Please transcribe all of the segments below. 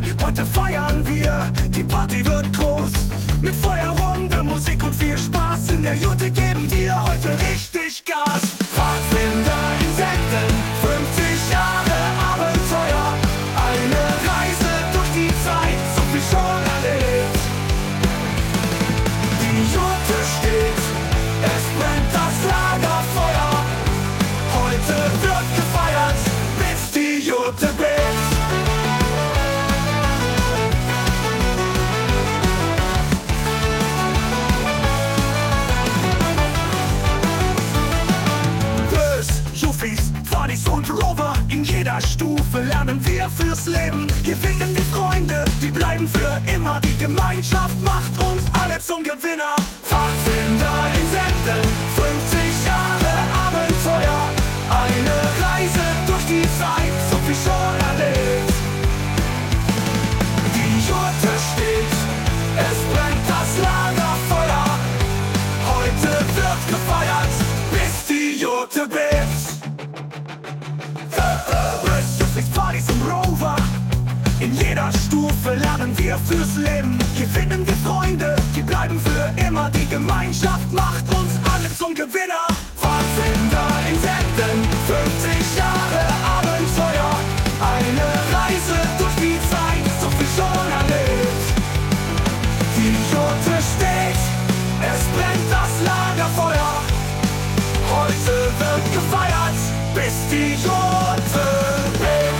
Heute feiern wir, die Party wird groß. Mit Feuerrunde, Musik und viel Spaß. In der Jute geben wir heute richtig Gas. Pfadfinder in Senden, 50 Jahre Abenteuer. Eine Reise durch die Zeit, so viel schon erlebt. Die Jute steht, es brennt das Lagerfeuer. Heute wird gefeiert, bis die Jute bebt. Buddies und Rover, in jeder Stufe lernen wir fürs Leben. Hier finden wir Freunde, die bleiben für immer. Die Gemeinschaft macht uns alle zum Gewinner. Pfadfinder in Senden, 50 Jahre Abenteuer. Eine Reise durch die Zeit, so viel schon erlebt. Die Jute steht, es brennt das Lagerfeuer. Heute wird gefeiert, bis die Jute bebt. Partys und Rover, in jeder Stufe lernen wir fürs Leben. Hier finden wir Freunde, die bleiben für immer. Die Gemeinschaft macht uns alle zum Gewinner. Pfadfinder in Senden, 50 Jahre Abenteuer. Eine Reise durch die Zeit, so viel schon erlebt. Die Jute steht, es brennt das Lagerfeuer. Heute wird gefeiert, bis die Jute bebt.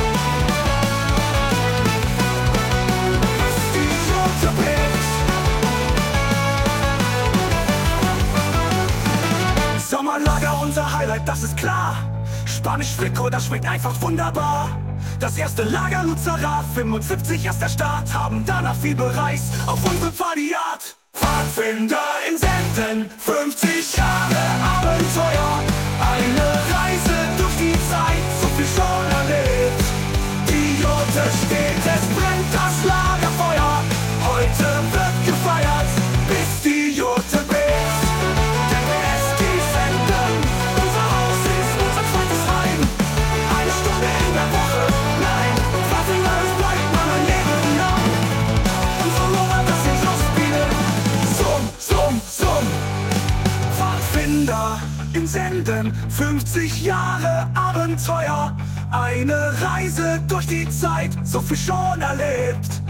Sommerlager, unser Highlight, das ist klar. Spanisch Frikot, das schmeckt einfach wunderbar. Das erste Lager Luzera, 75 erst der Start. Haben danach viel bereist auf unsere Pfadiat. Pfadfinder in Senden, 50 Jahre Abenteuer. Eine Reise durch die Zeit, so viel schon erlebt. Die Jute steht, es brennt das Lagerfeuer. Heute wird gefeiert, bis die Jute bebt. In Senden, 50 Jahre Abenteuer. Eine Reise durch die Zeit, so viel schon erlebt.